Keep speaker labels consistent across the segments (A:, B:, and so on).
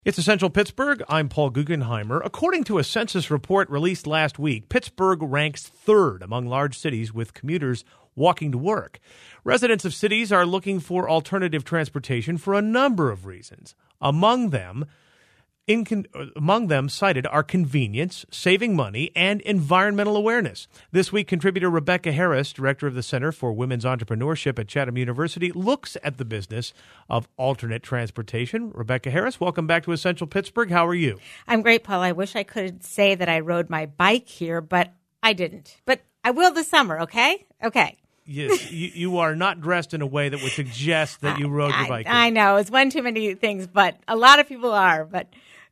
A: It's Essential Pittsburgh. I'm Paul Guggenheimer. According to a census report released last week, Pittsburgh ranks third among large cities with commuters walking to work. Residents of cities are looking for alternative transportation for a number of reasons. Among them cited are convenience, saving money, and environmental awareness. This week, contributor Rebecca Harris, director of the Center for Women's Entrepreneurship at Chatham University, looks at the business of alternate transportation. Rebecca Harris, welcome back to Essential Pittsburgh. How are you?
B: I'm great, Paul. I wish I could say that I rode my bike here, but I didn't. But I will this summer, okay? Okay.
A: Yes, you are not dressed in a way that would suggest that you rode your bike.
B: I know. It's one too many things, but a lot of people are. But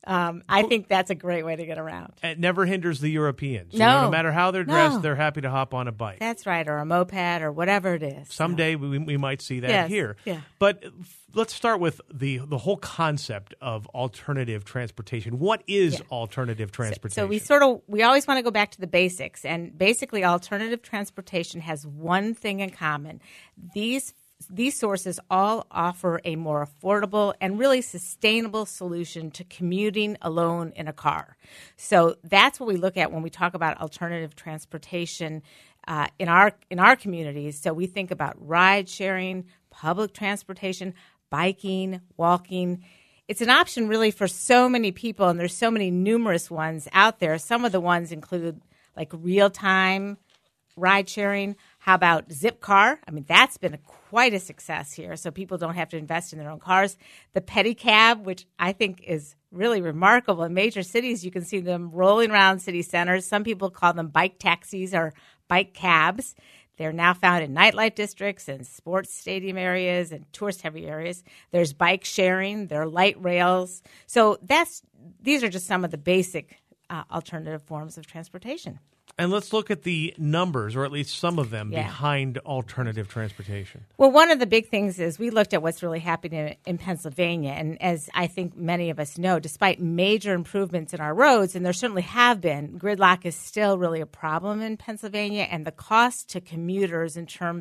B: I think that's a great way to get around.
A: It never hinders the Europeans.
B: No.
A: No matter how they're dressed, they're happy to hop on a bike.
B: That's right, or a moped or whatever it is.
A: Someday we might see that here.
B: Yeah.
A: But let's start with the whole concept of alternative transportation. What is alternative transportation?
B: So we always want to go back to the basics. And basically, alternative transportation has one thing in common. These sources all offer a more affordable and really sustainable solution to commuting alone in a car. So that's what we look at when we talk about alternative transportation in our communities. So we think about ride sharing, public transportation, biking, walking. It's an option really for so many people, and there's so many numerous ones out there. Some of the ones include like real-time ride sharing. How about Zipcar? I mean, that's been quite a success here, so people don't have to invest in their own cars. The pedicab, which I think is really remarkable. In major cities, you can see them rolling around city centers. Some people call them bike taxis or bike cabs. They're now found in nightlife districts and sports stadium areas and tourist-heavy areas. There's bike sharing. There are light rails. So these are just some of the basic alternative forms of transportation.
A: And let's look at the numbers, or at least some of them, behind alternative transportation.
B: Well, one of the big things is we looked at what's really happening in Pennsylvania. And as I think many of us know, despite major improvements in our roads, and there certainly have been, gridlock is still really a problem in Pennsylvania. And the cost to commuters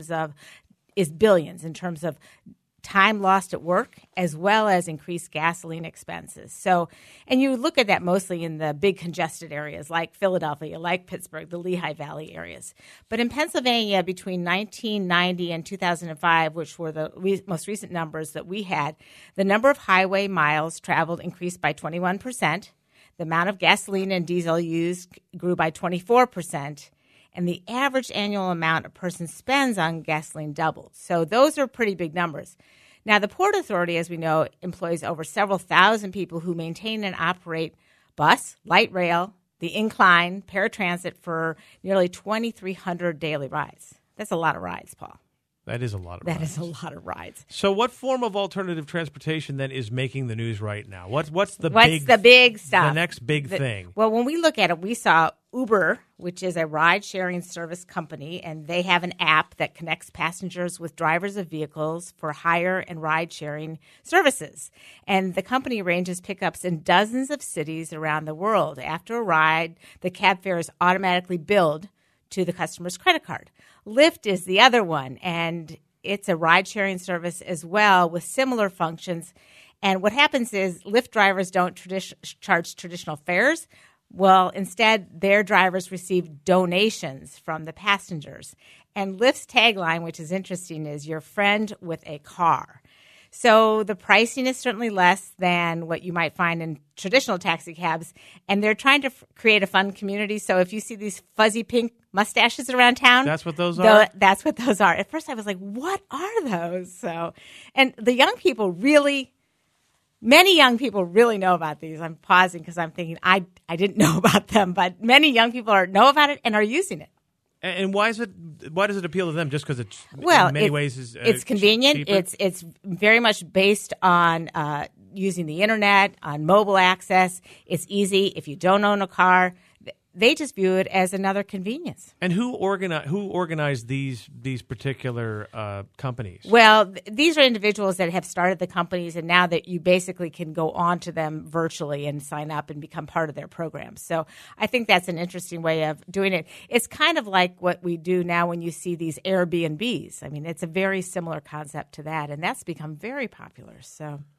B: is billions in terms of time lost at work, as well as increased gasoline expenses. So, and you look at that mostly in the big congested areas like Philadelphia, like Pittsburgh, the Lehigh Valley areas. But in Pennsylvania, between 1990 and 2005, which were the most recent numbers that we had, the number of highway miles traveled increased by 21%. The amount of gasoline and diesel used grew by 24%. And the average annual amount a person spends on gasoline doubled. So those are pretty big numbers. Now, the Port Authority, as we know, employs over several thousand people who maintain and operate bus, light rail, the incline, paratransit for nearly 2,300 daily rides. That's a lot of rides, Paul.
A: That is a lot of rides.
B: That is a lot of rides.
A: So what form of alternative transportation then is making the news right now? What's the
B: big stuff?
A: The next big thing?
B: Well, when we look at it, we saw Uber, which is a ride-sharing service company, and they have an app that connects passengers with drivers of vehicles for hire and ride-sharing services. And the company arranges pickups in dozens of cities around the world. After a ride, the cab fare is automatically billed to the customer's credit card. Lyft is the other one, and it's a ride-sharing service as well with similar functions. And what happens is Lyft drivers don't charge traditional fares. Well, instead, their drivers receive donations from the passengers. And Lyft's tagline, which is interesting, is your friend with a car. So the pricing is certainly less than what you might find in traditional taxi cabs, and they're trying to create a fun community. So if you see these fuzzy pink mustaches around town,
A: that's what those are.
B: That's what those are. At first, I was like, "What are those?" So, and the young people many young people really know about these. I'm pausing because I'm thinking I didn't know about them, but many young people know about it and are using it.
A: And why does it appeal to them? Just because it's in many ways
B: it's convenient.
A: Cheaper?
B: It's very much based on using the internet, on mobile access. It's easy if you don't own a car. They just view it as another convenience.
A: And who organized these particular companies?
B: Well, these are individuals that have started the companies, and now that you basically can go on to them virtually and sign up and become part of their programs. So I think that's an interesting way of doing it. It's kind of like what we do now when you see these Airbnbs. I mean, it's a very similar concept to that, and that's become very popular. So.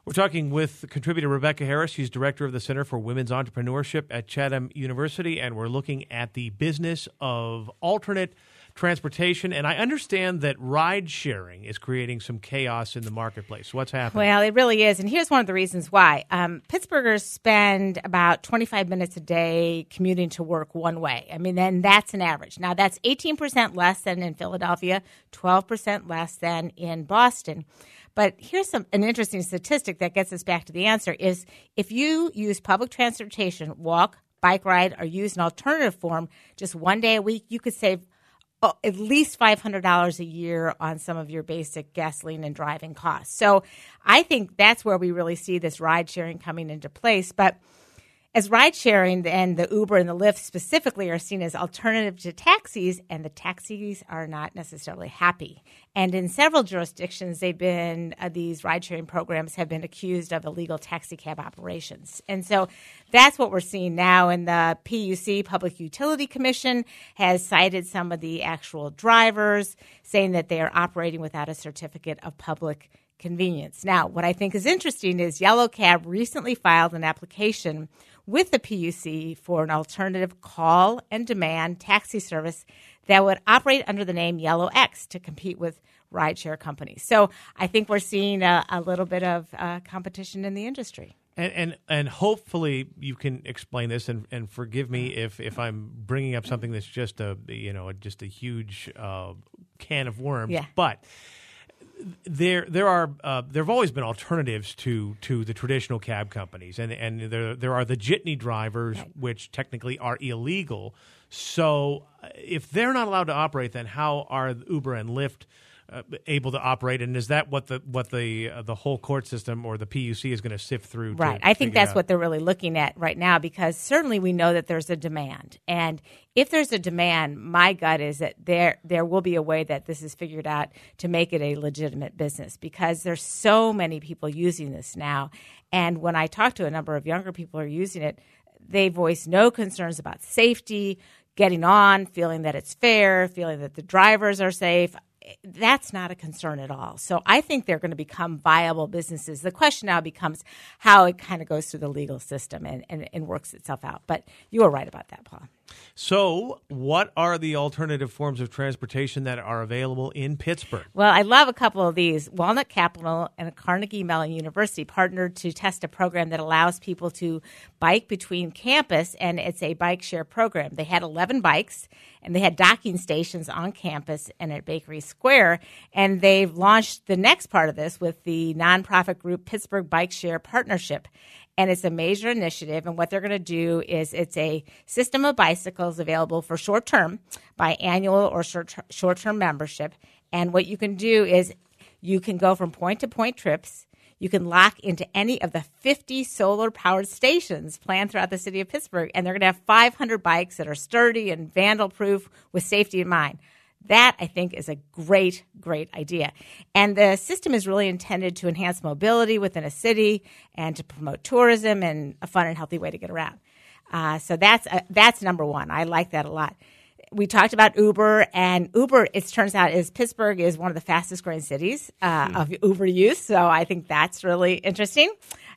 A: We're talking with contributor Rebecca Harris. She's director of the Center for Women's Entrepreneurship at Chatham University, and we're looking at the business of alternate transportation. And I understand that ride sharing is creating some chaos in the marketplace. What's happening?
B: Well, it really is. And here's one of the reasons why. Pittsburghers spend about 25 minutes a day commuting to work one way. I mean, then that's an average. Now, that's 18% less than in Philadelphia, 12% less than in Boston. But here's an interesting statistic that gets us back to the answer is if you use public transportation, walk, bike ride, or use an alternative form just one day a week, you could save at least $500 a year on some of your basic gasoline and driving costs. So I think that's where we really see this ride sharing coming into place. But as ride sharing and the Uber and the Lyft specifically are seen as alternative to taxis, and the taxis are not necessarily happy. And in several jurisdictions, these ride sharing programs have been accused of illegal taxi cab operations. And so that's what we're seeing now. And the PUC, Public Utility Commission, has cited some of the actual drivers, saying that they are operating without a certificate of public convenience. Now, what I think is interesting is Yellow Cab recently filed an application with the PUC for an alternative call and demand taxi service that would operate under the name Yellow X to compete with rideshare companies. So I think we're seeing a little bit of competition in the industry.
A: And hopefully you can explain this, and forgive me if I'm bringing up something that's just a huge can of worms.
B: Yeah.
A: But there have always been alternatives to the traditional cab companies, and there are the jitney drivers, right, which technically are illegal. So if they're not allowed to operate, then how are Uber and Lyft able to operate? And is that what the whole court system or the PUC is going to sift through?
B: Right. I think that's what they're really looking at right now, because certainly we know that there's a demand. And if there's a demand, my gut is that there will be a way that this is figured out to make it a legitimate business, because there's so many people using this now. And when I talk to a number of younger people who are using it, they voice no concerns about safety, getting on, feeling that it's fair, feeling that the drivers are safe. That's not a concern at all. So I think they're going to become viable businesses. The question now becomes how it kind of goes through the legal system and works itself out. But you were right about that, Paul.
A: So what are the alternative forms of transportation that are available in Pittsburgh?
B: Well, I love a couple of these. Walnut Capital and Carnegie Mellon University partnered to test a program that allows people to bike between campus, and it's a bike share program. They had 11 bikes, and they had docking stations on campus and at Bakery Square, and they've launched the next part of this with the nonprofit group Pittsburgh Bike Share Partnership. And it's a major initiative, and what they're going to do is it's a system of bicycles available for short-term by annual or short-term membership. And what you can do is you can go from point-to-point trips. You can lock into any of the 50 solar-powered stations planned throughout the city of Pittsburgh, and they're going to have 500 bikes that are sturdy and vandal-proof with safety in mind. That, I think, is a great, great idea. And the system is really intended to enhance mobility within a city and to promote tourism and a fun and healthy way to get around. So that's number one. I like that a lot. We talked about Uber, and Uber, it turns out, Pittsburgh is one of the fastest growing cities of Uber use. So I think that's really interesting.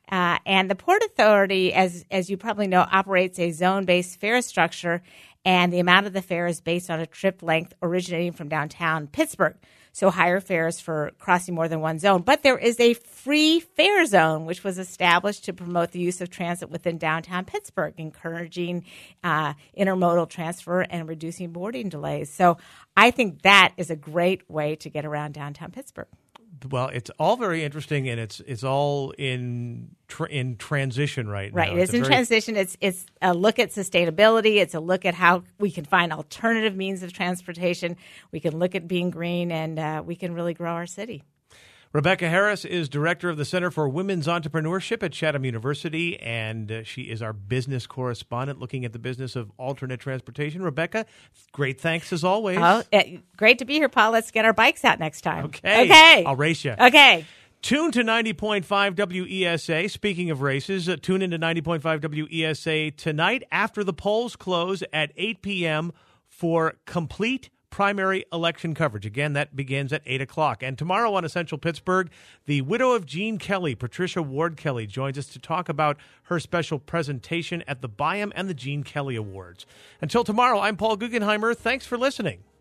B: And the Port Authority, as you probably know, operates a zone-based fare structure, and the amount of the fare is based on a trip length originating from downtown Pittsburgh. So higher fares for crossing more than one zone. But there is a free fare zone, which was established to promote the use of transit within downtown Pittsburgh, encouraging intermodal transfer and reducing boarding delays. So I think that is a great way to get around downtown Pittsburgh.
A: Well, it's all very interesting, and it's all in transition right now.
B: Right, it's in transition. It's a look at sustainability. It's a look at how we can find alternative means of transportation. We can look at being green, and we can really grow our city.
A: Rebecca Harris is director of the Center for Women's Entrepreneurship at Chatham University, and she is our business correspondent looking at the business of alternate transportation. Rebecca, great thanks as always.
B: Oh, great to be here, Paul. Let's get our bikes out next time.
A: Okay. I'll race you.
B: Okay.
A: Tune to 90.5 WESA. Speaking of races, tune into 90.5 WESA tonight after the polls close at 8 p.m. for Complete primary election coverage. Again, that begins at 8 o'clock. And tomorrow on Essential Pittsburgh, the widow of Gene Kelly, Patricia Ward Kelly, joins us to talk about her special presentation at the Byam and the Gene Kelly Awards. Until tomorrow, I'm Paul Guggenheimer. Thanks for listening.